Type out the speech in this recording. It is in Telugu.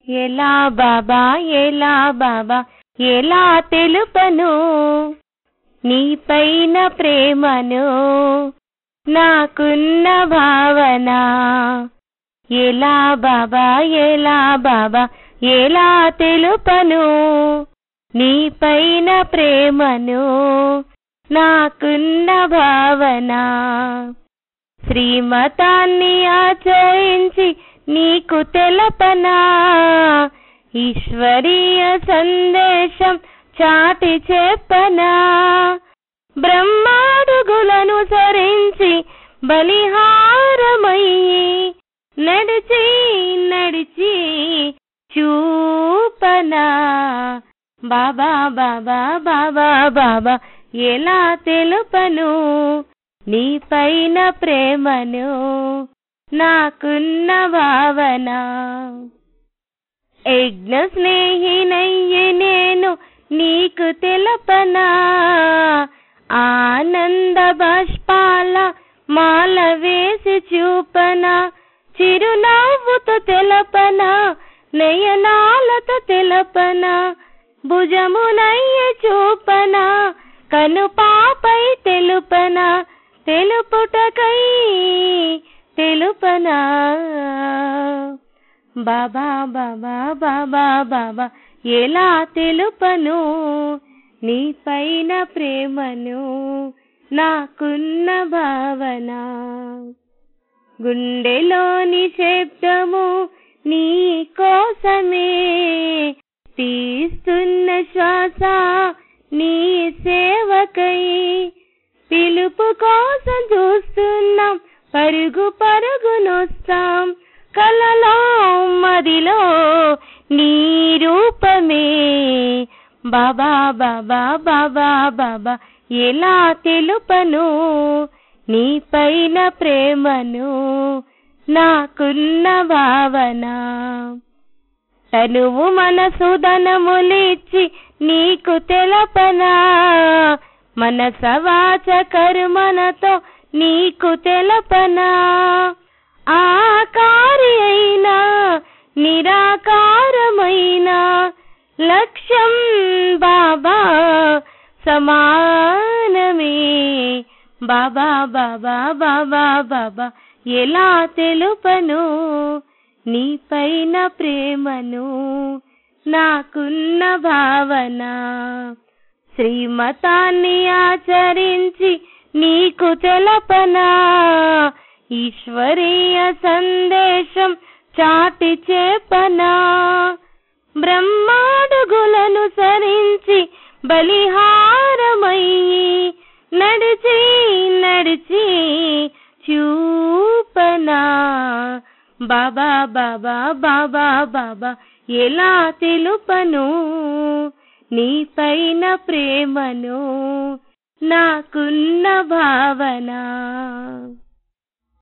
ఎలా బాబా ఎలా బాబా ఎలా తెలుపను నీపైన ప్రేమను నాకున్న భావన. ఎలా బాబా ఎలా బాబా ఎలా తెలుపను నీపైన ప్రేమను నాకున్న భావన. శ్రీమతాన్ని ఆచరించి నీకు తెలపనా ఈశ్వరీయ సందేశం చాటి చెప్పనా. బ్రహ్మాడుగులను సరించి బలిహారమయ్యి నడిచి నడిచి చూపనా. బాబా బాబా బాబా బాబా ఎలా తెలుపను నీపైన ప్రేమను నాకున్న భావన. యజ్ఞ స్నేహినయ్యి నేను నీకు తెలపనా ఆనంద బాష్పాల మాల వేసి చూపనా. చిరునవ్వుతో తెలపనా నయనాలతో తెలపనా. భుజమునయ్య చూపనా కనుపాపై తెలుపనా. తెలుపుటకై తెలుపనా. బాబా బాబా బాబా బాబా ఎలా తెలుపను నీపైన ప్రేమను నాకున్న భావన. గుండెలోని శబ్దము నీ కోసమే తీస్తున్న శ్వాస నీ సేవకై. పిలుపు కోసం చూస్తున్నాం పరుగు పరుగునొస్తాం కలలో మదిలో నీ రూపమే. బాబా బాబా బాబా బాబా ఎలా తెలుపను నీపైన ప్రేమను నాకున్న భావన. తనువు మనసు ధనములిచ్చి నీకు తెలపనా మనస వాచ కర్మనతో నీకు తెలపనా. ఆకారి అయినా నిరాకారమైనా లక్ష్యం బాబా సమానమే. బాబా బాబా బాబా బాబా ఎలా తెలుపను నీపైన ప్రేమను నాకున్న భావన. శ్రీమతాన్ని ఆచరించి నీకు తెలపనా ఈశ్వరీయ సందేశం చాటి చెప్పనా. బ్రహ్మాడుగులను సరించి బలిహారమయ్యి నడిచి నడిచి చూపనా. బాబా బాబా బాబా బాబా ఎలా తెలుపను నీపైన ప్రేమను నాకున్న భావన.